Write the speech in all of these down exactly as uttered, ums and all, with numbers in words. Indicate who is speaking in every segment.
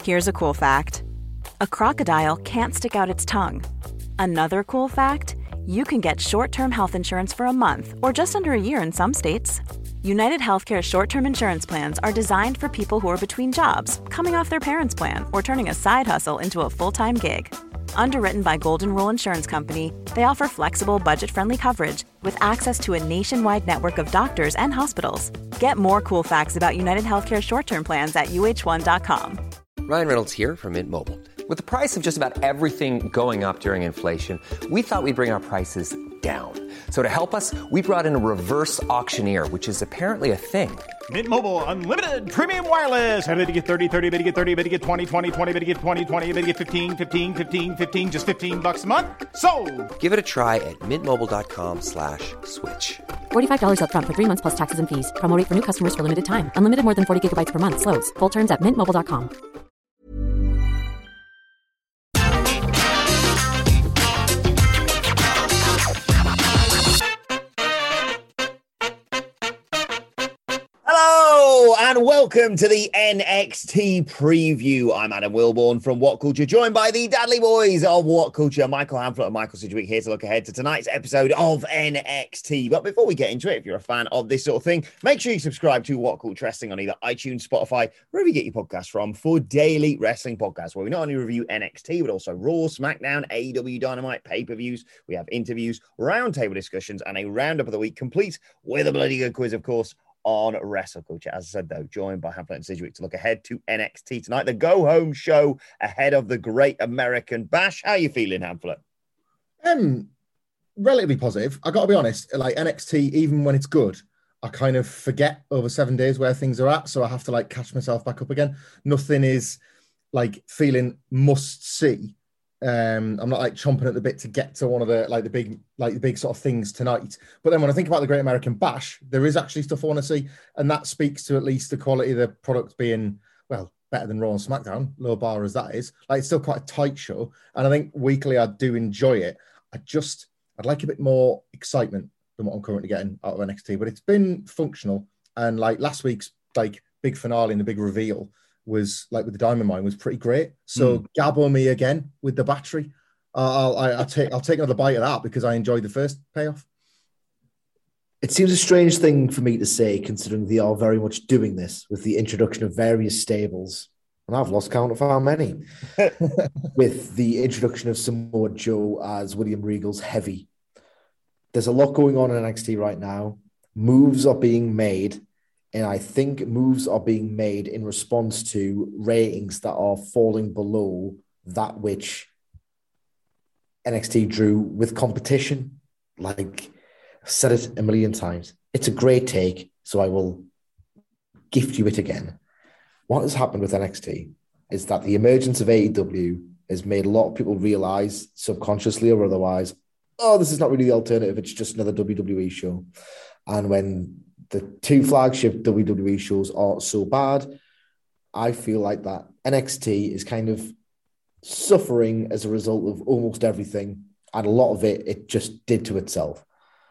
Speaker 1: Here's a cool fact. A crocodile can't stick out its tongue. Another cool fact, you can get short-term health insurance for a month or just under a year in some states. United Healthcare short-term insurance plans are designed for people who are between jobs, coming off their parents' plan, or turning a side hustle into a full-time gig. Underwritten by Golden Rule Insurance Company, they offer flexible, budget-friendly coverage with access to a nationwide network of doctors and hospitals. Get more cool facts about United Healthcare short-term plans at U H one dot com.
Speaker 2: Ryan Reynolds here from Mint Mobile. With the price of just about everything going up during inflation, we thought we'd bring our prices down. So to help us, we brought in a reverse auctioneer, which is apparently a thing.
Speaker 3: Mint Mobile Unlimited Premium Wireless. How to get thirty, thirty, bit to get thirty, bit to get twenty, twenty, twenty, bit to get twenty, twenty, bit to get fifteen, fifteen, fifteen, fifteen, just fifteen bucks a month? Sold!
Speaker 2: Give it a try at mintmobile.com slash switch.
Speaker 4: forty-five dollars up front for three months plus taxes and fees. Promo rate for new customers for limited time. Unlimited more than forty gigabytes per month. Slows full terms at mint mobile dot com.
Speaker 5: And welcome to the N X T preview. I'm Adam Wilborn from What Culture, joined by the Dudley Boys of What Culture, Michael Hamflett and Michael Sidgwick, here to look ahead to tonight's episode of N X T. But before we get into it, if you're a fan of this sort of thing, make sure you subscribe to What Culture Wrestling on either iTunes, Spotify, wherever you get your podcasts from, for daily wrestling podcasts, where we not only review N X T, but also Raw, SmackDown, A E W Dynamite, pay-per-views. We have interviews, roundtable discussions, and a roundup of the week, complete with a bloody good quiz, of course, on Wrestle Culture. As I said, though, joined by Hamflett and Sidgwick to look ahead to N X T tonight, the go-home show ahead of the Great American Bash. How are you feeling, Hamflett?
Speaker 6: Um, relatively positive. I got to be honest, like N X T, even when it's good, I kind of forget over seven days where things are at, so I have to like catch myself back up again. Nothing is like feeling must see. Um, I'm not like chomping at the bit to get to one of the like the big like the big sort of things tonight. But then when I think about the Great American Bash, there is actually stuff I want to see, and that speaks to at least the quality of the product being well better than Raw and SmackDown, low bar as that is. Like it's still quite a tight show, and I think weekly I do enjoy it. I just I'd like a bit more excitement than what I'm currently getting out of N X T, but it's been functional. And like last week's like big finale and the big reveal was like with the Diamond Mine was pretty great. So mm. Gabbo me again with the battery. Uh, I'll, I, I'll take I'll take another bite of that because I enjoyed the first payoff.
Speaker 7: It seems a strange thing for me to say, considering they are very much doing this with the introduction of various stables. And I've lost count of how many. With the introduction of Samoa Joe as William Regal's heavy. There's a lot going on in N X T right now. Moves are being made. And I think moves are being made in response to ratings that are falling below that which N X T drew with competition. Like I've said it a million times. It's a great take, so I will gift you it again. What has happened with N X T is that the emergence of A E W has made a lot of people realize, subconsciously or otherwise, oh, this is not really the alternative. It's just another W W E show. And when the two flagship W W E shows are so bad, I feel like that N X T is kind of suffering as a result of almost everything, and a lot of it, it just did to itself.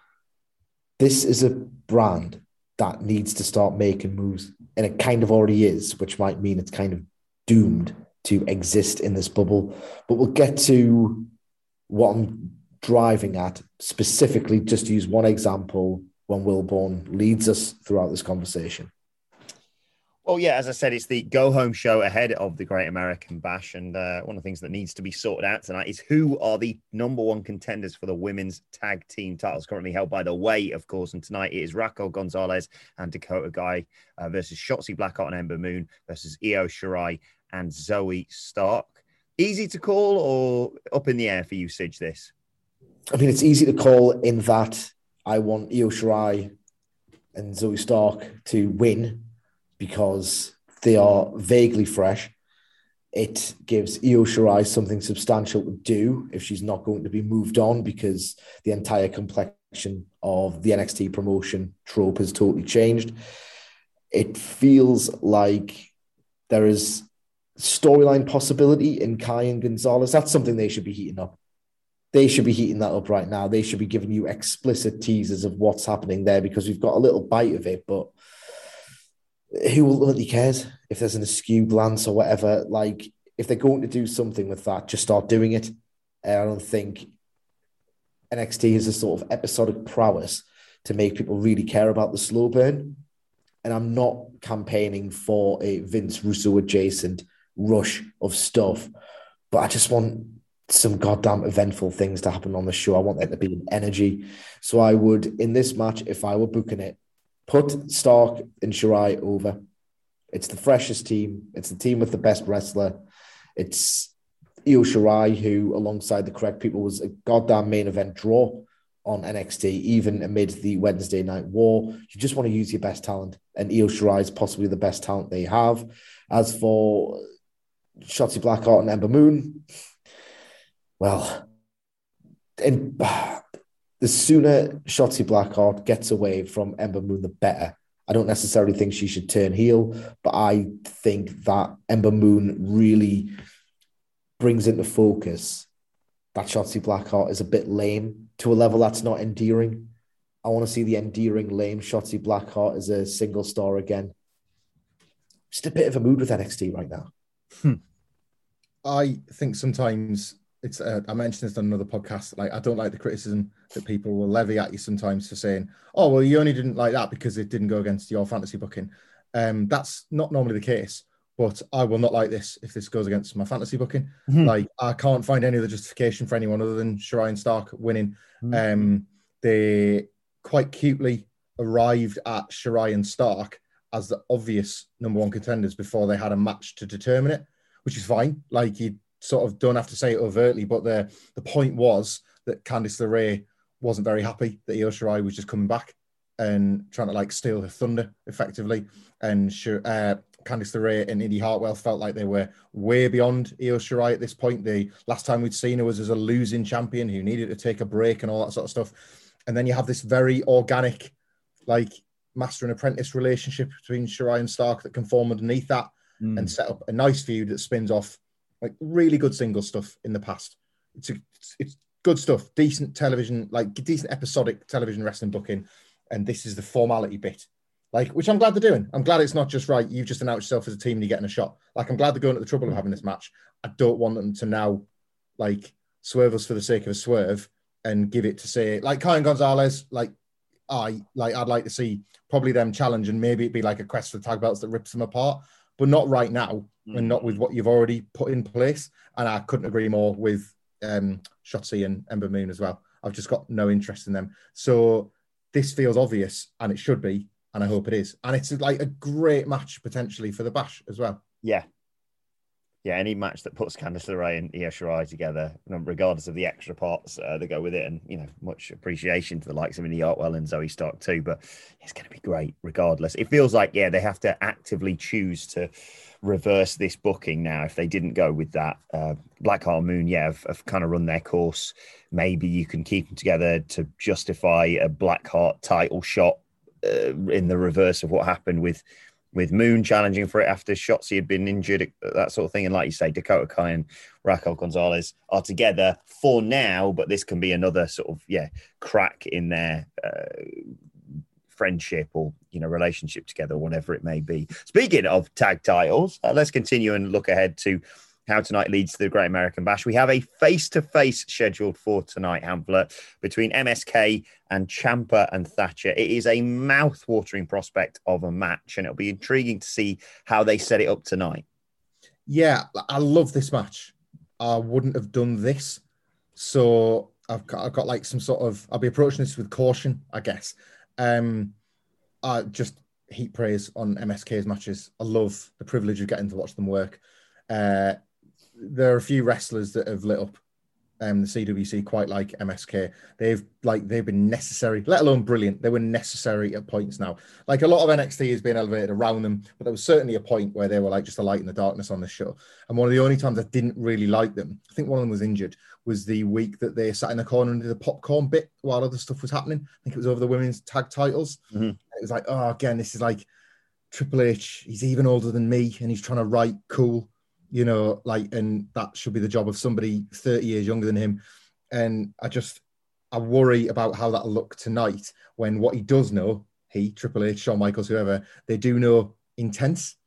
Speaker 7: This is a brand that needs to start making moves, and it kind of already is, which might mean it's kind of doomed to exist in this bubble. But we'll get to what I'm driving at, specifically just to use one example when Wilborn leads us throughout this conversation.
Speaker 5: Well, yeah, as I said, it's the go-home show ahead of the Great American Bash, and uh, one of the things that needs to be sorted out tonight is who are the number one contenders for the women's tag team titles, currently held by The Way, of course, and tonight it is Raquel Gonzalez and Dakota Kai uh, versus Shotzi Blackheart and Ember Moon versus Io Shirai and Zoe Stark. Easy to call or up in the air for you, Sidge, this?
Speaker 7: I mean, it's easy to call in that I want Io Shirai and Zoe Stark to win because they are vaguely fresh. It gives Io Shirai something substantial to do if she's not going to be moved on, because the entire complexion of the N X T promotion trope has totally changed. It feels like there is storyline possibility in Kai and Gonzalez. That's something they should be heating up. They should be heating that up right now. They should be giving you explicit teasers of what's happening there, because we've got a little bite of it, but who ultimately cares? if there's an askew glance or whatever, like if they're going to do something with that, just start doing it. Uh, I don't think N X T has a sort of episodic prowess to make people really care about the slow burn. And I'm not campaigning for a Vince Russo adjacent rush of stuff, but I just want some goddamn eventful things to happen on the show. I want there to be an energy. So I would, in this match, if I were booking it, put Stark and Shirai over. It's the freshest team. It's the team with the best wrestler. It's Io Shirai, who, alongside the correct people, was a goddamn main event draw on N X T, even amid the Wednesday Night War. You just want to use your best talent, and Io Shirai is possibly the best talent they have. As for Shotzi Blackheart and Ember Moon, well, in, the sooner Shotzi Blackheart gets away from Ember Moon, the better. I don't necessarily think she should turn heel, but I think that Ember Moon really brings into focus that Shotzi Blackheart is a bit lame to a level that's not endearing. I want to see the endearing lame Shotzi Blackheart as a single star again. Just a bit of a mood with N X T right now.
Speaker 6: Hmm. I think sometimes it's, uh, I mentioned this on another podcast, like I don't like the criticism that people will levy at you sometimes for saying, oh, well, you only didn't like that because it didn't go against your fantasy booking. Um, that's not normally the case. But I will not like this if this goes against my fantasy booking. Mm-hmm. Like, I can't find any other justification for anyone other than Shirai and Stark winning. Mm-hmm. Um, they quite cutely arrived at Shirai and Stark as the obvious number one contenders before they had a match to determine it, which is fine. Like, you sort of don't have to say it overtly, but the, the point was that Candice LeRae wasn't very happy that Io Shirai was just coming back and trying to, like, steal her thunder, effectively. And uh, Candice LeRae and Indy Hartwell felt like they were way beyond Io Shirai at this point. The last time we'd seen her was as a losing champion who needed to take a break and all that sort of stuff. And then you have this very organic, like, master and apprentice relationship between Shirai and Stark that can form underneath that mm. and set up a nice feud that spins off like really good single stuff in the past. It's a, it's good stuff, decent television, like decent episodic television wrestling booking. And this is the formality bit. Like, which I'm glad they're doing. I'm glad it's not just, right, you've just announced yourself as a team and you're getting a shot. Like, I'm glad they're going to the trouble of having this match. I don't want them to now, like, swerve us for the sake of a swerve and give it to, say, like, Kyle Gonzalez, like, I, like, I'd like to see probably them challenge and maybe it'd be like a quest for the tag belts that rips them apart, but not right now mm. and not with what you've already put in place. And I couldn't agree more with um, Shotzi and Ember Moon as well. I've just got no interest in them. So this feels obvious, and it should be, and I hope it is. And it's like a great match potentially for the Bash as well.
Speaker 5: Yeah. Yeah, any match that puts Candice LeRae and Io Shirai together, regardless of the extra parts uh, that go with it, and, you know, much appreciation to the likes of Indy Hartwell and Zoe Stark too, but it's going to be great regardless. It feels like, yeah, they have to actively choose to reverse this booking now if they didn't go with that. Uh, Blackheart and Moon, yeah, have, have kind of run their course. Maybe you can keep them together to justify a Blackheart title shot uh, in the reverse of what happened with with Moon challenging for it after Shotzi had been injured, that sort of thing. And like you say, Dakota Kai and Raquel Gonzalez are together for now, but this can be another sort of, yeah, crack in their uh, friendship or, you know, relationship together, whatever it may be. Speaking of tag titles, uh, let's continue and look ahead to how tonight leads to the Great American Bash. We have a face-to-face scheduled for tonight, Hamlet, between M S K and Ciampa and Thatcher. It is a mouth-watering prospect of a match, and it'll be intriguing to see how they set it up tonight.
Speaker 6: Yeah, I love this match. I wouldn't have done this. So I've got, I've got like some sort of, I'll be approaching this with caution, I guess. Um, I just heap praise on M S K's matches. I love the privilege of getting to watch them work. Uh, there are a few wrestlers that have lit up um, the C W C quite like M S K. They've like they've been necessary, let alone brilliant. They were necessary at points now. Like a lot of N X T has been elevated around them, but there was certainly a point where they were like just a light in the darkness on this show. And one of the only times I didn't really like them, I think one of them was injured, was the week that they sat in the corner and did the popcorn bit while other stuff was happening. I think it was over the women's tag titles. Mm-hmm. It was like, oh, again, this is like Triple H. He's even older than me, and he's trying to write cool. You know, like, and that should be the job of somebody thirty years younger than him. And I just, I worry about how that'll look tonight when what he does know, he, Triple H, Shawn Michaels, whoever, they do know intense.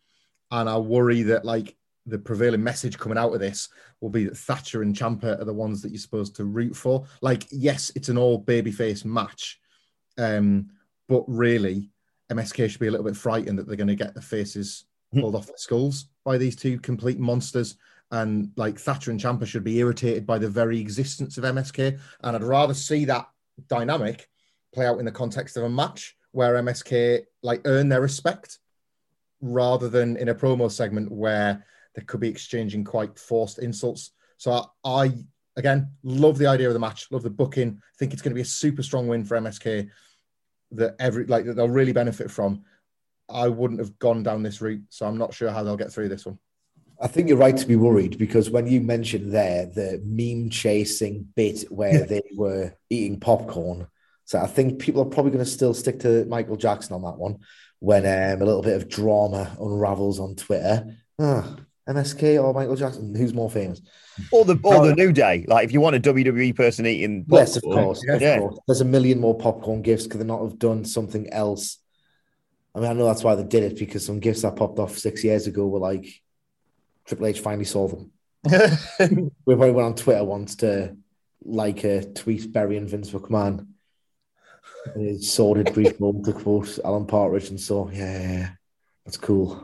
Speaker 6: And I worry that like the prevailing message coming out of this will be that Thatcher and Ciampa are the ones that you're supposed to root for. Like, yes, it's an all babyface match, um, but really M S K should be a little bit frightened that they're going to get the faces pulled off their skulls by these two complete monsters. And like Thatcher and Ciampa should be irritated by the very existence of M S K. And I'd rather see that dynamic play out in the context of a match where M S K like earn their respect, rather than in a promo segment where they could be exchanging quite forced insults. So I, I again, love the idea of the match, love the booking. I think it's going to be a super strong win for M S K that every like that they'll really benefit from. I wouldn't have gone down this route, so I'm not sure how they'll get through this one.
Speaker 7: I think you're right to be worried, because when you mentioned there the meme chasing bit where they were eating popcorn, so I think people are probably going to still stick to Michael Jackson on that one when um, a little bit of drama unravels on Twitter. Ah, M S K or Michael Jackson, who's more famous?
Speaker 5: Or the or the New Day. Like if you want a W W E person eating popcorn,
Speaker 7: yes, of course, of
Speaker 5: yeah.
Speaker 7: course. There's a million more popcorn gifts. Could they not have done something else? I mean, I know that's why they did it, because some gifts that popped off six years ago were like Triple H finally saw them. We probably went on Twitter once to like a tweet burying Vince McMahon. And his sordid brief moment to quote Alan Partridge, and so yeah, yeah, yeah, that's cool.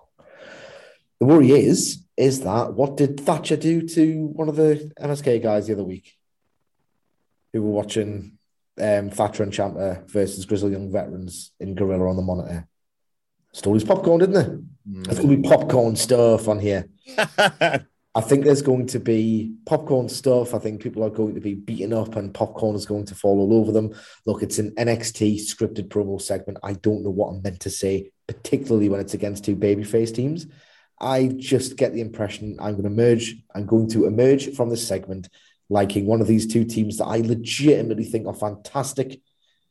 Speaker 7: The worry is, is that what did Thatcher do to one of the M S K guys the other week who were watching um, Thatcher and Ciampa versus Grizzled Young Veterans in Gorilla on the monitor? Stole his popcorn, didn't they? Mm. There's going to be popcorn stuff on here. I think there's going to be popcorn stuff. I think people are going to be beaten up and popcorn is going to fall all over them. Look, it's an N X T scripted promo segment. I don't know what I'm meant to say, particularly when it's against two babyface teams. I just get the impression I'm going to emerge. I'm going to emerge from this segment liking one of these two teams that I legitimately think are fantastic.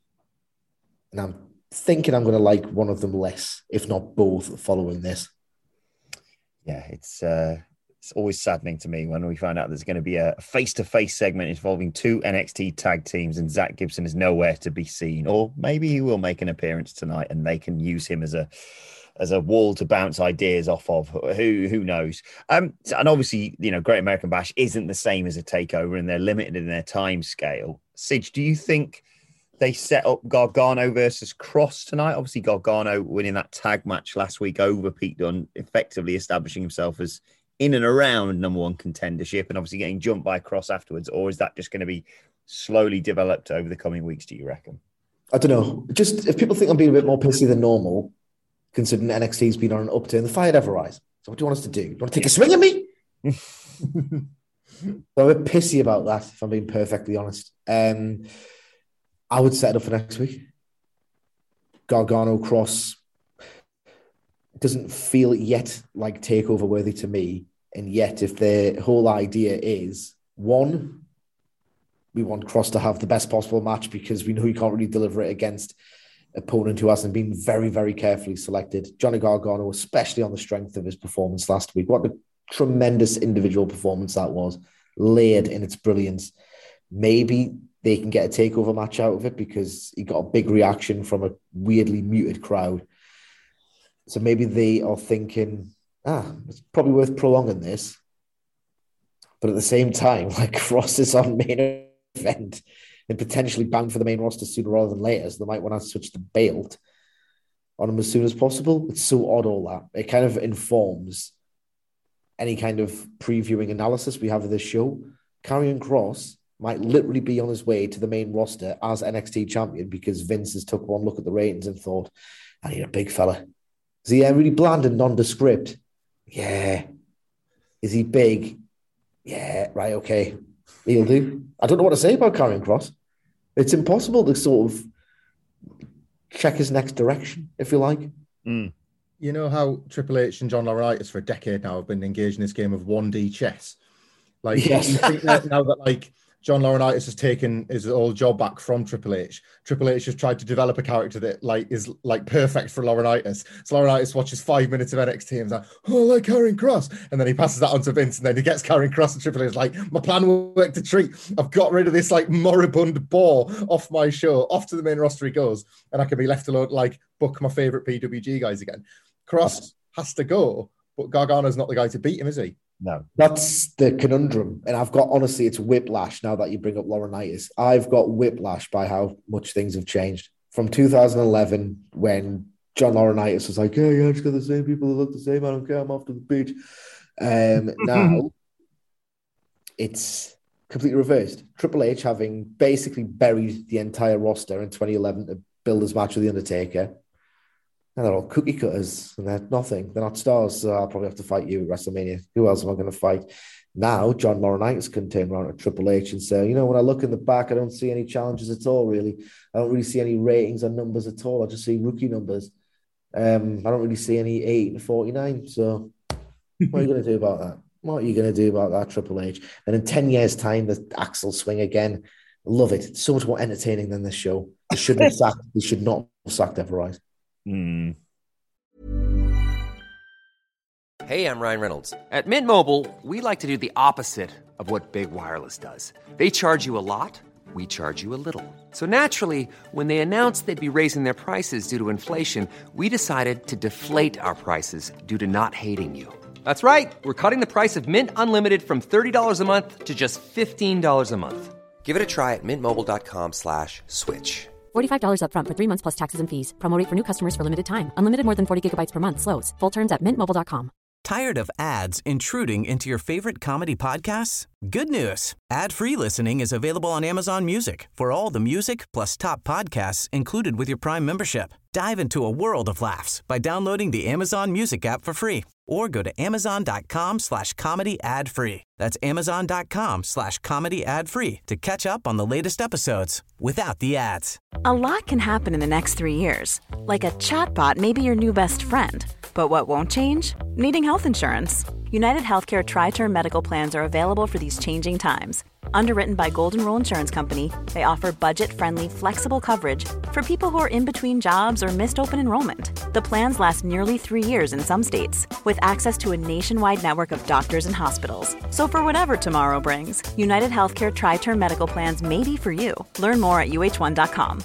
Speaker 7: And I'm thinking I'm going to like one of them less, if not both, following this.
Speaker 5: Yeah, it's uh, it's always saddening to me when we find out there's going to be a face-to-face segment involving two N X T tag teams and Zach Gibson is nowhere to be seen. Or maybe he will make an appearance tonight and they can use him as a as a wall to bounce ideas off of. Who who knows? Um, and obviously, you know, Great American Bash isn't the same as a takeover and they're limited in their time scale. Sidge, do you think they set up Gargano versus Cross tonight? Obviously, Gargano winning that tag match last week over Pete Dunne, effectively establishing himself as in and around number one contendership and obviously getting jumped by Cross afterwards. Or is that just going to be slowly developed over the coming weeks, do you reckon?
Speaker 7: I don't know. Just if people think I'm being a bit more pissy than normal, considering N X T's been on an upturn, the fired ever rise. So what do you want us to do? Do you want to take a swing at me? So I'm a bit pissy about that, if I'm being perfectly honest. Um, I would set it up for next week. Gargano Cross doesn't feel yet like takeover worthy to me. And yet, if the whole idea is, one, we want Cross to have the best possible match because we know he can't really deliver it against an opponent who hasn't been very, very carefully selected. Johnny Gargano, especially on the strength of his performance last week. What a tremendous individual performance that was, layered in its brilliance. Maybe they can get a takeover match out of it because he got a big reaction from a weirdly muted crowd. So maybe they are thinking, ah, it's probably worth prolonging this. But at the same time, like Cross is on main event and potentially bound for the main roster sooner rather than later. So they might want to switch the belt on him as soon as possible. It's so odd, all that. It kind of informs any kind of previewing analysis we have of this show. Karrion Kross might literally be on his way to the main roster as N X T champion because Vince has took one look at the ratings and thought, I need a big fella. Is he uh, really bland and nondescript? Yeah. Is he big? Yeah, right, okay. He'll do. I don't know what to say about Karrion Kross. It's impossible to sort of check his next direction, if you like.
Speaker 5: Mm.
Speaker 6: You know how Triple H and John Laurinaitis for a decade now have been engaged in this game of one D chess? Like,
Speaker 7: yes.
Speaker 6: You think that now that, like, John Laurinaitis has taken his old job back from Triple H. Triple H has tried to develop a character that like is like perfect for Laurinaitis. So Laurinaitis watches five minutes of N X T and is like, oh, I like Karrion Kross. And then he passes that on to Vince and then he gets Karrion Kross and Triple H is like, my plan worked a treat. I've got rid of this like moribund bore off my show. Off to the main roster he goes. And I can be left alone, like book my favorite P W G guys again. Kross has to go, but Gargano's not the guy to beat him, is he?
Speaker 5: No.
Speaker 7: That's the conundrum. And I've got, honestly, it's whiplash now that you bring up Laurinaitis. I've got whiplash by how much things have changed. From two thousand eleven, when John Laurinaitis was like, "Hey, yeah, I just got the same people that look the same. I don't care. I'm off to the beach." Um, now, it's completely reversed. Triple H having basically buried the entire roster in twenty eleven to build his match with The Undertaker. And they're all cookie cutters and they're nothing. They're not stars. So I'll probably have to fight you at WrestleMania. Who else am I going to fight? Now, John Laurinaitis can turn around to Triple H and say, you know, when I look in the back, I don't see any challenges at all, really. I don't really see any ratings or numbers at all. I just see rookie numbers. Um, I don't really see any eight and forty-nine. So what are you going to do about that? What are you going to do about that, Triple H? And in ten years' time, the axe will swing again. Love it. It's so much more entertaining than this show. They shouldn't have sacked, they should not have sacked Everrise.
Speaker 5: Mm.
Speaker 2: Hey, I'm Ryan Reynolds. At Mint Mobile, we like to do the opposite of what Big Wireless does. They charge you a lot, we charge you a little. So naturally, when they announced they'd be raising their prices due to inflation, we decided to deflate our prices due to not hating you. That's right. We're cutting the price of Mint Unlimited from thirty dollars a month to just fifteen dollars a month. Give it a try at mintmobile.com slash switch.
Speaker 4: forty-five dollars up front for three months plus taxes and fees. Promo rate for new customers for limited time. Unlimited more than forty gigabytes per month slows. Full terms at mint mobile dot com.
Speaker 8: Tired of ads intruding into your favorite comedy podcasts? Good news. Ad-free listening is available on Amazon Music for all the music plus top podcasts included with your Prime membership. Dive into a world of laughs by downloading the Amazon Music app for free or go to amazon.com slash comedy ad free. That's amazon.com slash comedy ad free to catch up on the latest episodes without the ads.
Speaker 1: A lot can happen in the next three years. Like a chatbot may be your new best friend. But what won't change? Needing health insurance. United Healthcare Tri-Term Medical Plans are available for these changing times. Underwritten by Golden Rule Insurance Company, they offer budget-friendly, flexible coverage for people who are in between jobs or missed open enrollment. The plans last nearly three years in some states, with access to a nationwide network of doctors and hospitals. So for whatever tomorrow brings, United Healthcare Tri-Term Medical Plans may be for you. Learn more at U H one dot com.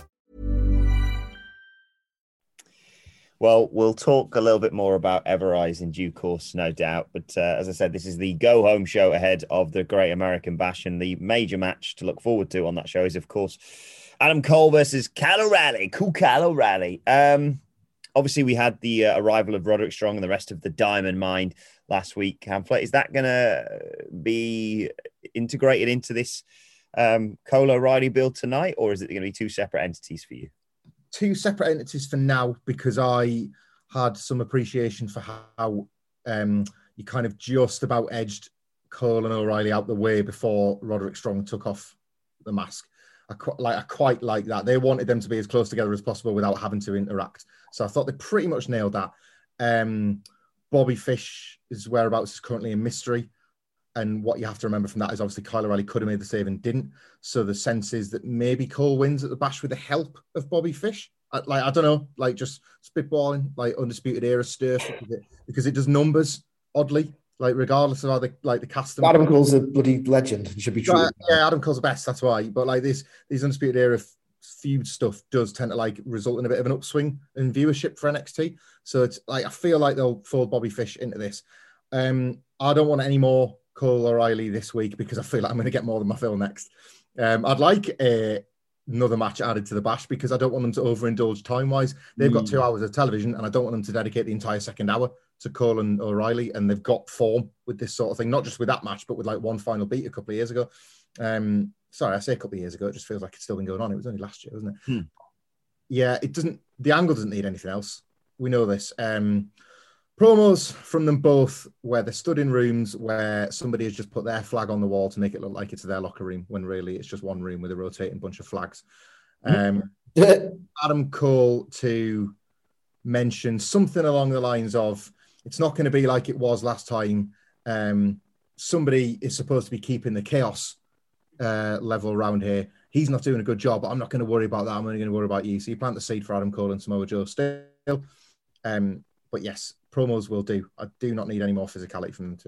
Speaker 5: Well, we'll talk a little bit more about Everrise in due course, no doubt. But uh, as I said, this is the go-home show ahead of the Great American Bash, and the major match to look forward to on that show is, of course, Adam Cole versus Kyle O'Reilly. Cool Kyle O'Reilly. Um, obviously, we had the uh, arrival of Roderick Strong and the rest of the Diamond Mine last week. Hamflet, is that going to be integrated into this um, Cole O'Reilly build tonight, or is it going to be two separate entities for you?
Speaker 6: Two separate entities for now, because I had some appreciation for how um, you kind of just about edged Cole and O'Reilly out the way before Roderick Strong took off the mask. I quite like I quite like that. They wanted them to be as close together as possible without having to interact. So I thought they pretty much nailed that. Um, Bobby Fish's whereabouts is currently a mystery. And what you have to remember from that is obviously Kyle O'Reilly could have made the save and didn't. So the sense is that maybe Cole wins at the Bash with the help of Bobby Fish. I, like, I don't know, like just spitballing, like Undisputed Era stuff, because it, because it does numbers, oddly, like regardless of how they like the cast. Them.
Speaker 7: Adam Cole's a bloody legend. It should be true.
Speaker 6: Yeah, yeah, Adam Cole's the best, that's why. But like this, these Undisputed Era feud stuff does tend to like result in a bit of an upswing in viewership for N X T. So it's like, I feel like they'll fold Bobby Fish into this. Um, I don't want any more Cole O'Reilly this week because I feel like I'm going to get more than my fill next. Um, I'd like uh, another match added to the Bash because I don't want them to overindulge time-wise. They've got two hours of television and I don't want them to dedicate the entire second hour to Cole and O'Reilly, and they've got form with this sort of thing, not just with that match, but with like one final beat a couple of years ago. Um, sorry, I say a couple of years ago. It just feels like it's still been going on. It was only last year, wasn't it? Hmm. Yeah, it doesn't, the angle doesn't need anything else. We know this. Um, Promos from them both where they're stood in rooms where somebody has just put their flag on the wall to make it look like it's their locker room, when really it's just one room with a rotating bunch of flags. Um, Adam Cole to mention something along the lines of, it's not going to be like it was last time. Um, somebody is supposed to be keeping the chaos uh, level around here. He's not doing a good job, but I'm not going to worry about that. I'm only going to worry about you. So you plant the seed for Adam Cole and Samoa Joe still. Um, but yes, promos will do. I do not need any more physicality from them too.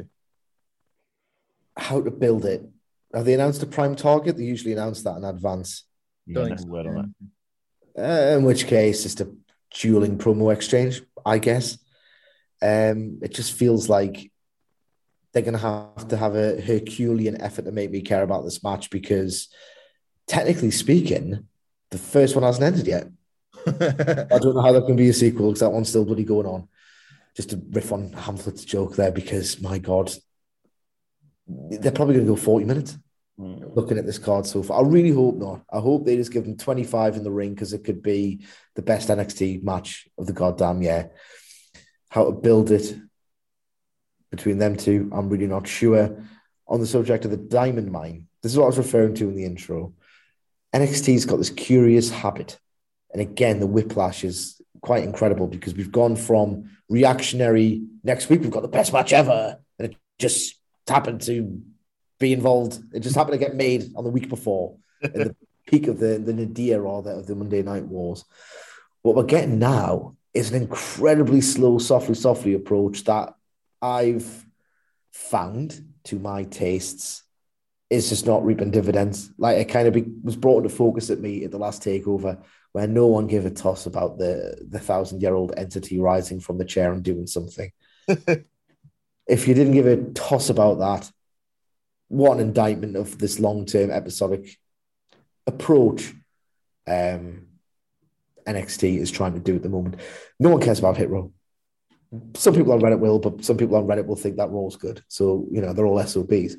Speaker 7: How to build it? Have they announced a prime target? They usually announce that in advance.
Speaker 5: Yeah, no word on
Speaker 7: it. Uh, in which case, it's a dueling promo exchange, I guess. Um, it just feels like they're going to have to have a Herculean effort to make me care about this match because, technically speaking, the first one hasn't ended yet. I don't know how there can be a sequel because that one's still bloody going on. Just to riff on Hamlet's joke there because, my God, they're probably going to go forty minutes mm. looking at this card so far. I really hope not. I hope they just give them twenty-five in the ring because it could be the best N X T match of the goddamn year. How to build it between them two, I'm really not sure. On the subject of the Diamond Mine, this is what I was referring to in the intro. N X T's got this curious habit. And again, the whiplash is quite incredible because we've gone from reactionary, next week we've got the best match ever, and it just happened to be involved. It just happened to get made on the week before, at the peak of the, the nadir rather of the Monday Night Wars. What we're getting now is an incredibly slow, softly, softly approach that I've found, to my tastes, is just not reaping dividends. Like, it kind of be, was brought into focus at me at the last takeover, where no one gave a toss about the, the thousand-year-old entity rising from the chair and doing something. If you didn't give a toss about that, what an indictment of this long-term episodic approach um, N X T is trying to do at the moment. No one cares about Hit Row. Some people on Reddit will, but some people on Reddit will think that Raw's good. So, you know, they're all S O Bs.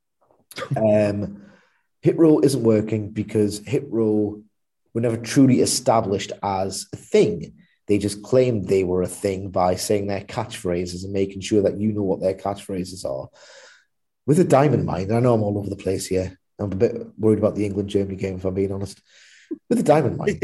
Speaker 7: um, Hit Row isn't working because Hit Row were never truly established as a thing. They just claimed they were a thing by saying their catchphrases and making sure that you know what their catchphrases are. With the Diamond Mine, I know I'm all over the place here. I'm a bit worried about the England-Germany game, if I'm being honest. With the Diamond Mine,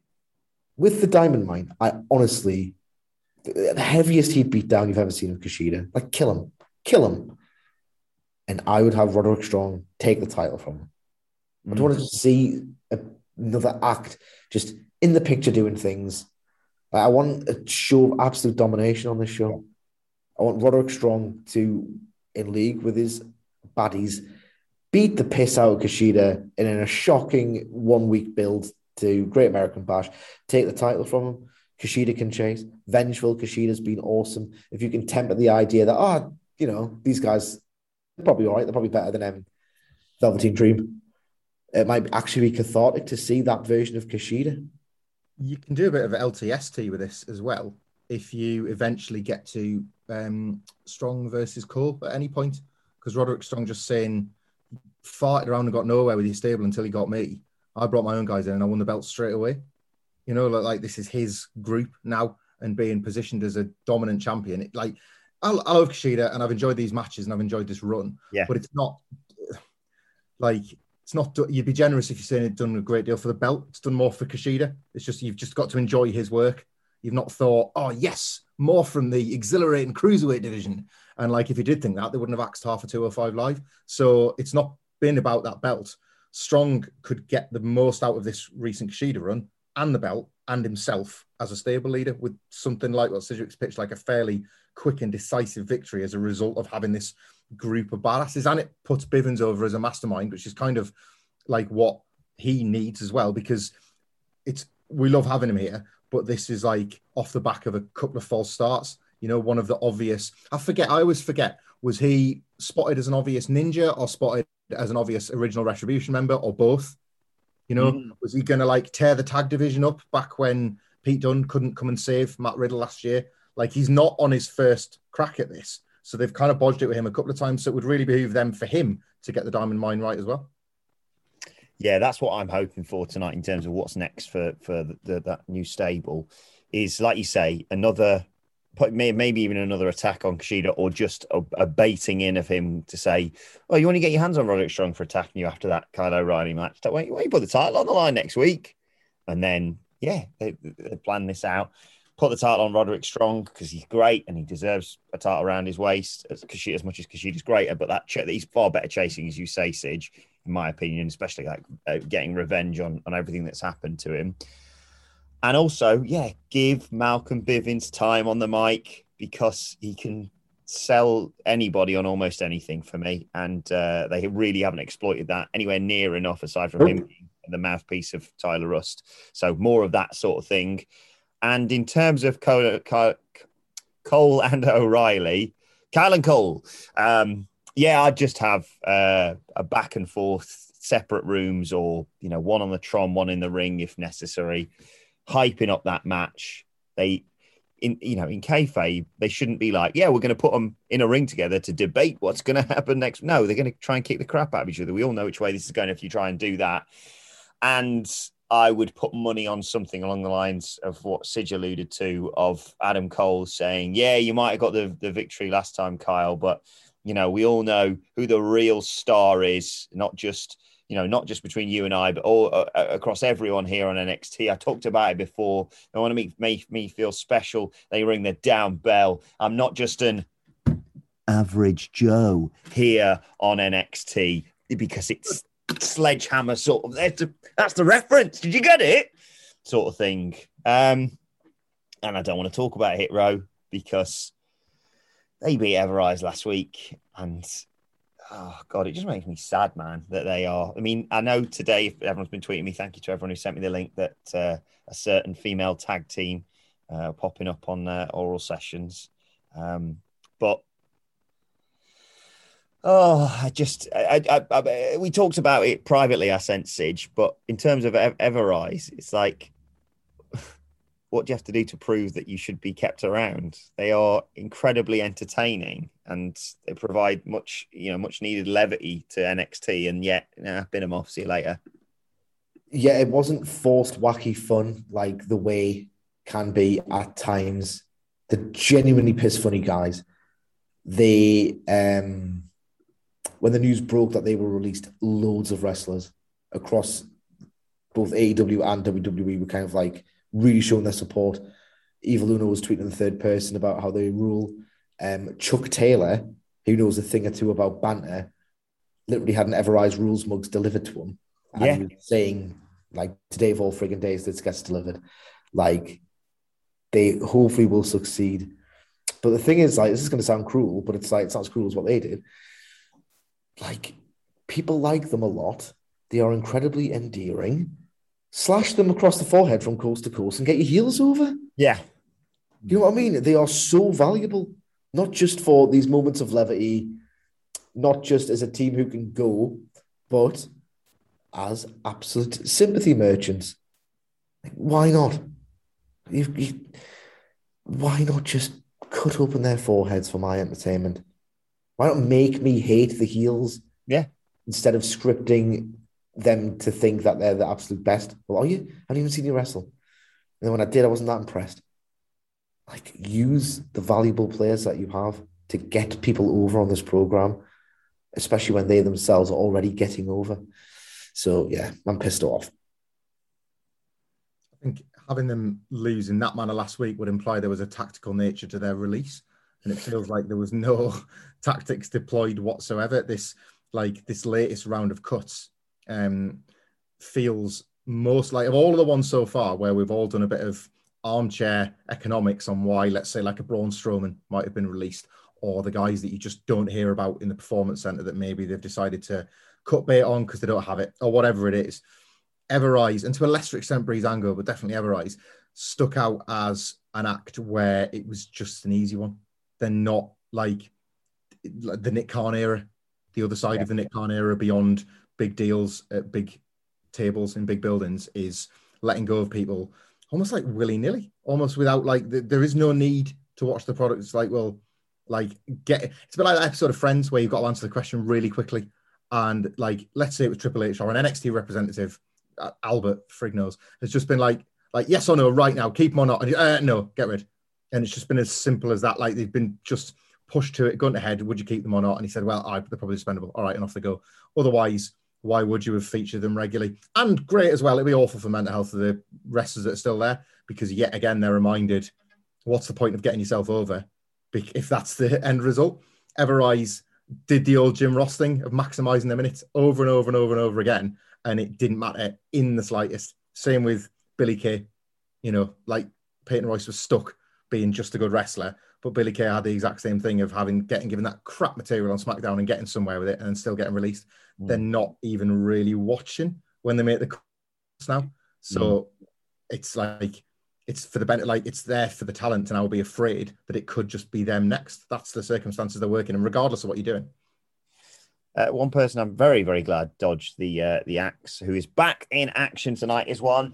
Speaker 7: with the Diamond Mine, I honestly, the heaviest heat beat down you've ever seen of Kushida, like kill him, kill him. And I would have Roderick Strong take the title from him. Mm. I don't want to just see a, another act just in the picture doing things. Like, I want a show of absolute domination on this show. I want Roderick Strong to, in league with his baddies, beat the piss out of Kushida and in a shocking one-week build to Great American Bash, take the title from him. Kushida can chase. Vengeful Kushida's been awesome. If you can temper the idea that, oh, you know, these guys, they're probably all right. They're probably better than um, Velveteen Dream. It might actually be cathartic to see that version of Kushida.
Speaker 6: You can do a bit of L T S T with this as well if you eventually get to um, Strong versus Cole at any point. Because Roderick Strong just saying, farted around and got nowhere with his stable until he got me. I brought my own guys in and I won the belt straight away. You know, like, like this is his group now and being positioned as a dominant champion. It, like, I, I love Kushida and I've enjoyed these matches and I've enjoyed this run.
Speaker 5: Yeah.
Speaker 6: But it's not like, it's not, you'd be generous if you're saying it's done a great deal for the belt. It's done more for Kushida. It's just, you've just got to enjoy his work. You've not thought, oh, yes, more from the exhilarating cruiserweight division. And like, if you did think that, they wouldn't have axed half a two oh five live. So it's not been about that belt. Strong could get the most out of this recent Kushida run and the belt and himself as a stable leader with something like what Sidgwick's pitched, like a fairly quick and decisive victory as a result of having this group of badasses. And it puts Bivens over as a mastermind, which is kind of like what he needs as well, because it's, we love having him here, but this is like off the back of a couple of false starts. You know, one of the obvious, I forget, I always forget, was he spotted as an obvious ninja or spotted as an obvious original Retribution member or both? You know, mm. was he going to like tear the tag division up back when Pete Dunne couldn't come and save Matt Riddle last year? Like, he's not on his first crack at this. So they've kind of bodged it with him a couple of times. So it would really behoove them for him to get the Diamond Mine right as well.
Speaker 5: Yeah, that's what I'm hoping for tonight in terms of what's next for, for the, the, that new stable is, like you say, another, maybe even another attack on Kushida or just a, a baiting in of him to say, oh, you want to get your hands on Roderick Strong for attacking you after that Kyle O'Reilly match? That way, you put the title on the line next week. And then, yeah, they, they plan this out. Put the title on Roderick Strong because he's great and he deserves a title around his waist as, Kushida, as much as Kushida's greater. But that ch- he's far better chasing, as you say, Sidge, in my opinion, especially like uh, getting revenge on, on everything that's happened to him. And also, yeah, give Malcolm Bivens time on the mic because he can sell anybody on almost anything for me. And uh, they really haven't exploited that anywhere near enough, aside from him being the mouthpiece of Tyler Rust. So more of that sort of thing. And in terms of Kyle, Kyle, Cole and O'Reilly, Kyle and Cole. Um, yeah, I'd just have uh, a back and forth, separate rooms, or you know, one on the Tron, one in the ring if necessary, hyping up that match. They, in you know, in kayfabe, they shouldn't be like, yeah, we're going to put them in a ring together to debate what's going to happen next. No, they're going to try and kick the crap out of each other. We all know which way this is going if you try and do that. And I would put money on something along the lines of what Sidge alluded to, of Adam Cole saying, yeah, you might have got the, the victory last time, Kyle, but, you know, we all know who the real star is, not just, you know, not just between you and I, but all uh, across everyone here on N X T. I talked about it before. They want to make, make me feel special. They ring the down bell. I'm not just an average Joe here on N X T because it's Sledgehammer sort of. That's the, that's the reference. Did you get it? Sort of thing. Um, and I don't want to talk about Hit Row because they beat Everrise last week, and oh god, it just makes me sad, man, that they are. I mean, I know today everyone's been tweeting me. Thank you to everyone who sent me the link that uh, a certain female tag team uh, popping up on uh, oral sessions, um, but. Oh, I just, I, I, I, we talked about it privately, I sent Sidge, but in terms of Everrise, it's like, what do you have to do to prove that you should be kept around? They are incredibly entertaining and they provide much, you know, much needed levity to N X T, and yet, nah, bin them off, see you later.
Speaker 7: Yeah, it wasn't forced, wacky fun like the way can be at times. The genuinely piss funny guys. They, um, when the news broke that they were released, loads of wrestlers across both A E W and W W E were kind of like really showing their support. Evil Uno was tweeting in the third person about how they rule. Um, Chuck Taylor, who knows a thing or two about banter, literally had an Everrise rules mugs delivered to him. And
Speaker 5: yeah.
Speaker 7: he was saying, like, today of all friggin' days, this gets delivered. Like, they hopefully will succeed. But the thing is, like, this is going to sound cruel, but it's like, it's not as cruel as what they did. Like, people like them a lot. They are incredibly endearing. Slash them across the forehead from coast to coast and get your heels over.
Speaker 5: Yeah.
Speaker 7: You know what I mean? They are so valuable, not just for these moments of levity, not just as a team who can go, but as absolute sympathy merchants. Like, why not? You, you, why not just cut open their foreheads for my entertainment? Why not make me hate the heels?
Speaker 5: Yeah.
Speaker 7: Instead of scripting them to think that they're the absolute best. Well, are you? I haven't even seen you wrestle. And then when I did, I wasn't that impressed. Like, use the valuable players that you have to get people over on this program, especially when they themselves are already getting over. So, yeah, I'm pissed off.
Speaker 6: I think having them lose in that manner last week would imply there was a tactical nature to their release. And it feels like there was no tactics deployed whatsoever. This, like, this latest round of cuts um, feels most like, of all of the ones so far, where we've all done a bit of armchair economics on why, let's say, like a Braun Strowman might have been released, or the guys that you just don't hear about in the Performance Center that maybe they've decided to cut bait on because they don't have it, or whatever it is. Everrise, and to a lesser extent Breezango, but definitely Everrise, stuck out as an act where it was just an easy one. They're not like the Nick Khan era, the other side yeah. of the Nick Khan era, beyond big deals at big tables in big buildings, is letting go of people almost like willy-nilly, almost without like, the, there is no need to watch the product. It's like, well, like get, it's a bit like that episode of Friends where you've got to answer the question really quickly. And like, let's say it was Triple H or an N X T representative, uh, Albert Frignos, has just been like, like, yes or no, right now, keep them or not. And uh, no, get rid. And it's just been as simple as that. Like, they've been just pushed to it, gone ahead, would you keep them or not? And he said, well, I, they're probably expendable. All right, and off they go. Otherwise, why would you have featured them regularly? And great as well, it'd be awful for mental health of the wrestlers that are still there, because yet again, they're reminded, what's the point of getting yourself over if that's the end result? Everrise did the old Jim Ross thing of maximising their minutes over and over and over and over again, and it didn't matter in the slightest. Same with Billy Kay. You know, like, Peyton Royce was stuck being just a good wrestler, but Billy Kay had the exact same thing of having getting given that crap material on SmackDown and getting somewhere with it and still getting released. Mm. They're not even really watching when they make the cuts now. So mm. it's like, it's for the benefit, like it's there for the talent, and I'll be afraid that it could just be them next. That's the circumstances they're working in, regardless of what you're doing.
Speaker 5: Uh, one person I'm very, very glad dodged the uh, the axe, who is back in action tonight, is one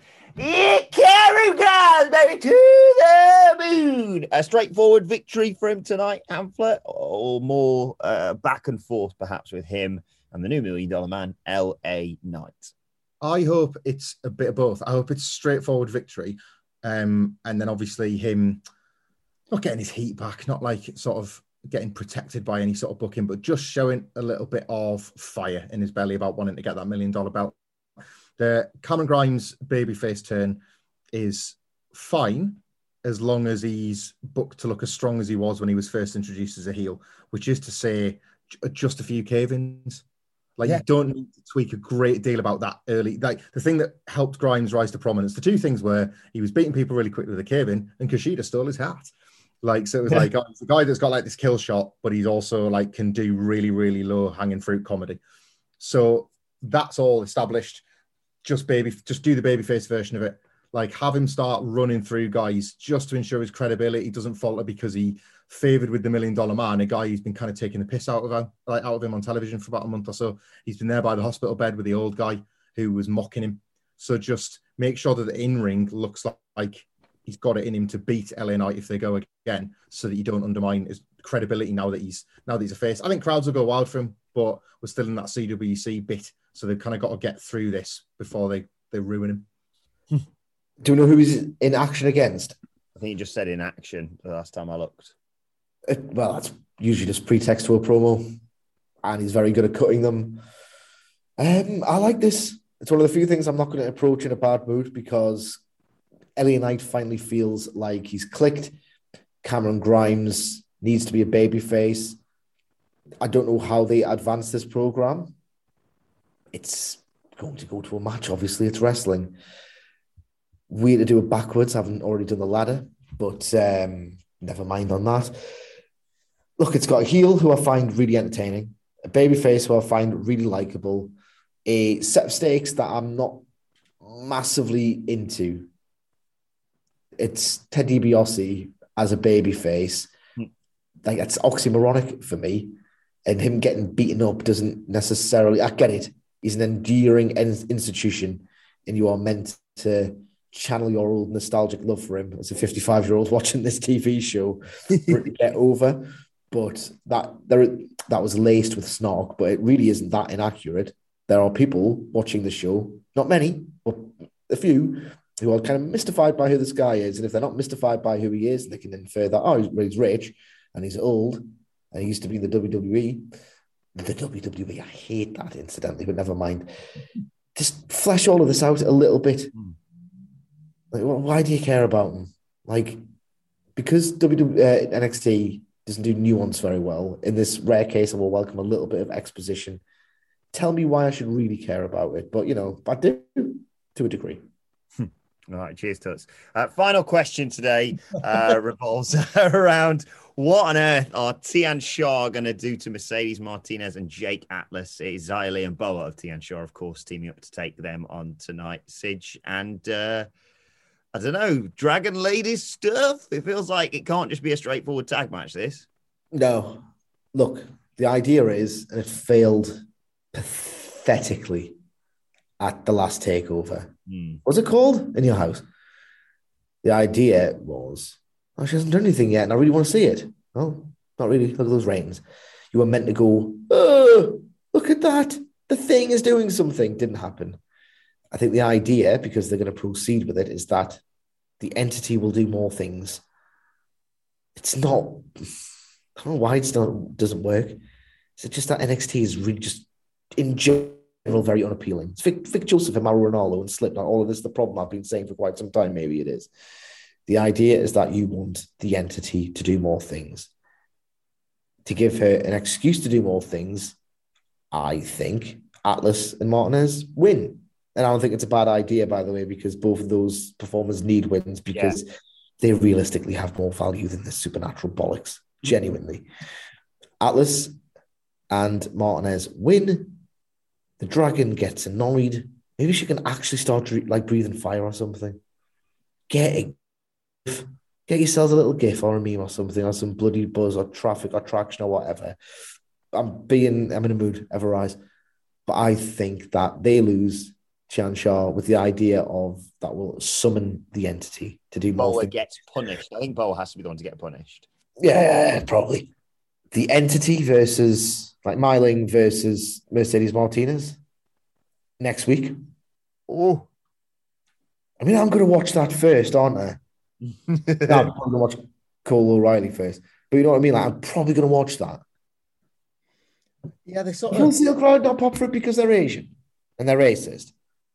Speaker 5: Ikaru Guys, baby, to the moon. A straightforward victory for him tonight, Hamflet, or more uh, back and forth perhaps with him and the new Million Dollar Man, L A Knight.
Speaker 6: I hope it's a bit of both. I hope it's straightforward victory, um, and then obviously him not getting his heat back, not like sort of getting protected by any sort of booking, but just showing a little bit of fire in his belly about wanting to get that million dollar belt. The Cameron Grimes babyface turn is fine as long as he's booked to look as strong as he was when he was first introduced as a heel, which is to say just a few cave-ins. Like, yeah. You don't need to tweak a great deal about that early. Like, the thing that helped Grimes rise to prominence, the two things were he was beating people really quickly with a cave-in, and Kushida stole his hat. Like, so it was yeah. like, oh, it's a guy that's got like this kill shot, but he's also like can do really, really low hanging fruit comedy. So that's all established. Just baby, just do the babyface version of it. Like, have him start running through guys just to ensure his credibility doesn't falter because he favored with the Million Dollar Man, a guy who's been kind of taking the piss out of him, like out of him on television for about a month or so. He's been there by the hospital bed with the old guy who was mocking him. So just make sure that the in-ring looks like, like he's got it in him to beat L A Knight if they go again, so that you don't undermine his credibility now that he's now that he's a face. I think crowds will go wild for him, but we're still in that C W C bit, so they've kind of got to get through this before they, they ruin him.
Speaker 7: Do you know who he's in action against?
Speaker 5: I think you just said in action the last time I looked.
Speaker 7: It, well, that's usually just pretext to a promo, and he's very good at cutting them. Um, I like this. It's one of the few things I'm not going to approach in a bad mood because L A Knight finally feels like he's clicked. Cameron Grimes needs to be a babyface. I don't know how they advance this program. It's going to go to a match. Obviously, it's wrestling. Weird to do it backwards. I haven't already done the ladder, but um, never mind on that. Look, it's got a heel who I find really entertaining, a babyface who I find really likable, a set of stakes that I'm not massively into. It's Ted DiBiase as a babyface. Like, that's oxymoronic for me. And him getting beaten up doesn't necessarily... I get it. He's an endearing institution, and you are meant to channel your old nostalgic love for him as a fifty-five-year-old watching this T V show for it to get over. But that there, that was laced with snark, but it really isn't that inaccurate. There are people watching the show, not many, but a few, who are kind of mystified by who this guy is. And if they're not mystified by who he is, they can infer that, oh, he's, he's rich and he's old and he used to be in the W W E. The W W E, I hate that, incidentally, but never mind. Just flesh all of this out a little bit. Like, well, why do you care about him? Like, because W W E, uh, N X T doesn't do nuance very well. In this rare case, I will welcome a little bit of exposition. Tell me why I should really care about it. But, you know, I do to a degree.
Speaker 5: All right, cheers, Tuts. Uh, final question today uh, revolves around what on earth are Tian Shaw going to do to Mercedes Martinez and Jake Atlas? It is Xia Li and Boa of Tian Shaw, of course, teaming up to take them on tonight. Sidge, and uh, I don't know, Dragon Ladies stuff? It feels like it can't just be a straightforward tag match, this.
Speaker 7: No. Look, the idea is, and it failed pathetically at the last takeover.
Speaker 5: Hmm.
Speaker 7: What's it called? In your house. The idea was, oh, she hasn't done anything yet, and I really want to see it. Oh, not really. Look at those ratings. You were meant to go, oh, look at that. The thing is doing something. Didn't happen. I think the idea, because they're going to proceed with it, is that the entity will do more things. It's not, I don't know why it's not, doesn't work. It's just that N X T is really just, in general, very unappealing. It's Vic, Vic Joseph and Mauro Ronaldo and Slipknot. All of this is the problem I've been saying for quite some time. Maybe it is. The idea is that you want the entity to do more things. To give her an excuse to do more things, I think Atlas and Martinez win. And I don't think it's a bad idea, by the way, because both of those performers need wins because yeah. they realistically have more value than this supernatural bollocks. Genuinely. Atlas and Martinez win. The dragon gets annoyed. Maybe she can actually start like breathing fire or something. Get a Get yourselves a little GIF or a meme or something, or some bloody buzz or traffic or traction or whatever. I'm being, I'm in a mood, Everrise. But I think that they lose Tian Sha with the idea of that will summon the entity to do more
Speaker 5: Boa
Speaker 7: things.
Speaker 5: gets punished. I think Boa has to be the one to get punished.
Speaker 7: Yeah, probably. The entity versus, like, Myling versus Mercedes Martinez next week.
Speaker 5: Oh.
Speaker 7: I mean, I'm going to watch that first, aren't I? no, I'm probably going to watch Cole O'Reilly first. But you know what I mean? Like, I'm probably going to watch that.
Speaker 6: Yeah, they sort
Speaker 7: You don't
Speaker 6: of...
Speaker 7: see the crowd not pop for it because they're Asian and they're racist.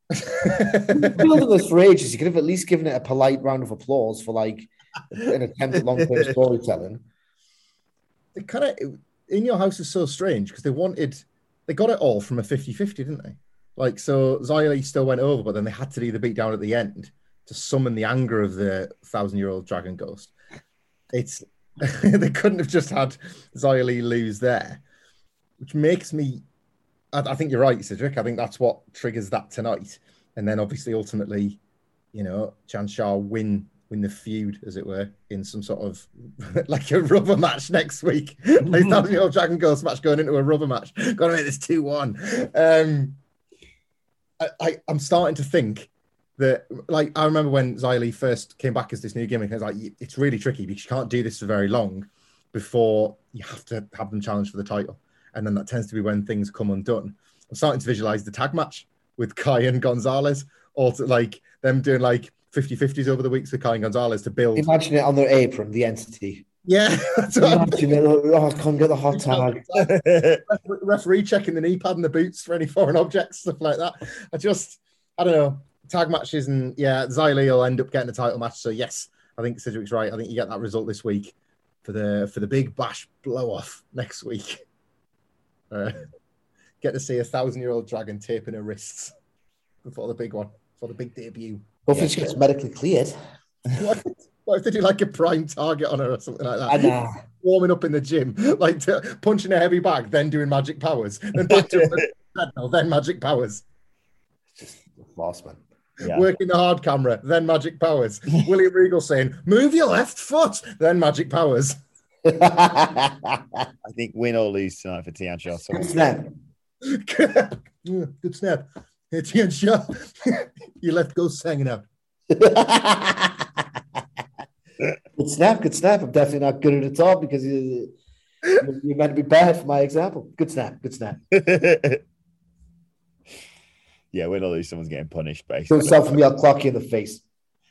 Speaker 7: Building this for ages, you could have at least given it a polite round of applause for, like, an attempt at long-term storytelling.
Speaker 6: They kind of... In Your House is so strange because they wanted... They got it all from a fifty-fifty, didn't they? Like, so Xia Li still went over, but then they had to do the beatdown at the end to summon the anger of the thousand-year-old dragon ghost. It's... they couldn't have just had Xia Li lose there. Which makes me, I, I think you're right, Cedric. I think that's what triggers that tonight. And then obviously, ultimately, you know, Tian Sha win win the feud, as it were, in some sort of like a rubber match next week. Like that old Dragon Ghost match going into a rubber match. Got to make this two one. Um, I, I, I'm starting to think that, like, I remember when Xia Li first came back as this new gimmick, and I was like, it's really tricky because you can't do this for very long before you have to have them challenge for the title. And then that tends to be when things come undone. I'm starting to visualize the tag match with Kai and Gonzalez, or to, like them doing like fifty-fifties over the weeks with Kai and Gonzalez to build.
Speaker 7: Imagine it on their apron, the entity.
Speaker 6: Yeah. That's what
Speaker 7: Imagine it. Oh, I can't get the hot tag.
Speaker 6: Referee, referee checking the knee pad and the boots for any foreign objects, stuff like that. I just, I don't know. Tag matches, and yeah, Xia Li will end up getting a title match. So yes, I think Cedric's right. I think you get that result this week for the for the big bash blow off next week. Uh, get to see a thousand-year-old dragon taping her wrists before the big one, for the big debut.
Speaker 7: Hopefully yeah. she gets medically cleared.
Speaker 6: What, what if they do like a prime target on her or something like that?
Speaker 7: I know.
Speaker 6: Warming up in the gym, like to, punching a heavy bag, then doing magic powers, then back to the treadmill, then magic powers.
Speaker 7: Just lost, man.
Speaker 6: Yeah. Working the hard camera, then magic powers. William Regal saying, "Move your left foot," then magic powers.
Speaker 5: I think win or lose tonight for Tian Sha.
Speaker 7: Good snap.
Speaker 6: Good snap. Hey, Tian Sha, your left ghost hanging out.
Speaker 7: Good snap, good snap. I'm definitely not good at it at all because you, you're meant to be bad for my example. Good snap, good snap.
Speaker 5: Yeah, win or lose, someone's getting punished, basically.
Speaker 7: Don't stop for me, I'll clock you in the face.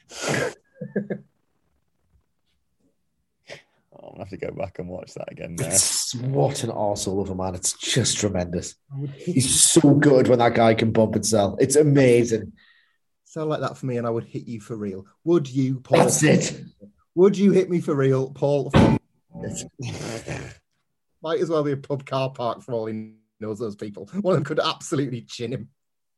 Speaker 5: I'm gonna have to go back and watch that again now.
Speaker 7: What an arsehole of a man. It's just tremendous. He's so good when that guy can bump and sell. It's amazing.
Speaker 6: Sound like that for me and I would hit you for real. Would you, Paul?
Speaker 7: That's it.
Speaker 6: Would you hit me for real, Paul? Might as well be a pub car park for all he knows those people. One of them could absolutely chin him.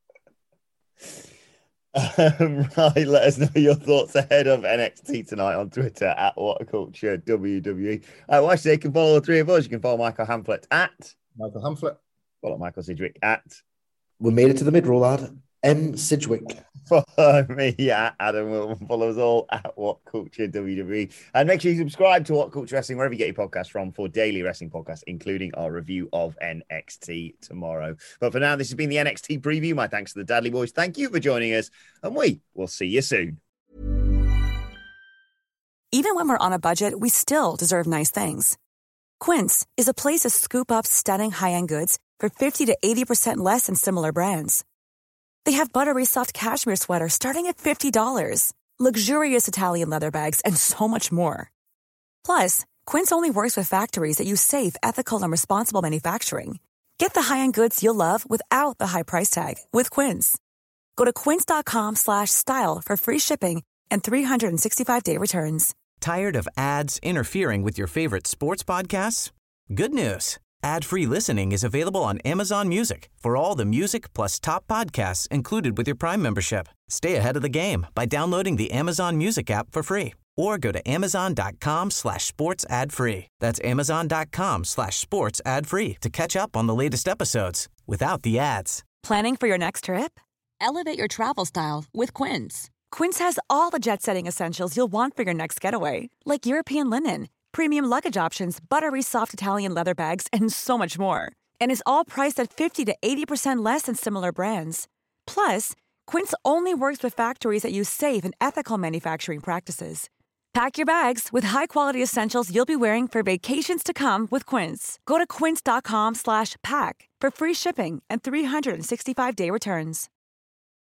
Speaker 5: Um, right, let us know your thoughts ahead of N X T tonight on Twitter at WhatCulture W W E. Uh, well, actually, you can follow the three of us. You can follow Michael Hamflett at
Speaker 6: Michael Hamflett.
Speaker 5: Follow Michael Sidgwick at
Speaker 7: We made it to the mid-roll, lad. M. Sidgwick.
Speaker 5: Follow me at Adam Wilson. Follow us all at WhatCulture W W E. And make sure you subscribe to What Culture Wrestling, wherever you get your podcasts from, for daily wrestling podcasts, including our review of N X T tomorrow. But for now, this has been the N X T preview. My thanks to the Dudley Boys. Thank you for joining us, and we will see you soon.
Speaker 9: Even when we're on a budget, we still deserve nice things. Quince is a place to scoop up stunning high-end goods for fifty to eighty percent less than similar brands. They have buttery soft cashmere sweaters starting at fifty dollars, luxurious Italian leather bags, and so much more. Plus, Quince only works with factories that use safe, ethical, and responsible manufacturing. Get the high-end goods you'll love without the high price tag with Quince. Go to quince.com slash style for free shipping and three sixty-five day returns.
Speaker 8: Tired of ads interfering with your favorite sports podcasts? Good news. Ad-free listening is available on Amazon Music for all the music plus top podcasts included with your Prime membership. Stay ahead of the game by downloading the Amazon Music app for free or go to amazon.com slash sports ad free. That's amazon.com slash sports ad free to catch up on the latest episodes without the ads.
Speaker 9: Planning for your next trip? Elevate your travel style with Quince. Quince has all the jet-setting essentials you'll want for your next getaway, like European linen, premium luggage options, buttery soft Italian leather bags, and so much more. And is all priced at fifty to eighty percent less than similar brands. Plus, Quince only works with factories that use safe and ethical manufacturing practices. Pack your bags with high-quality essentials you'll be wearing for vacations to come with Quince. Go to quince.com slash pack for free shipping and three sixty-five day returns.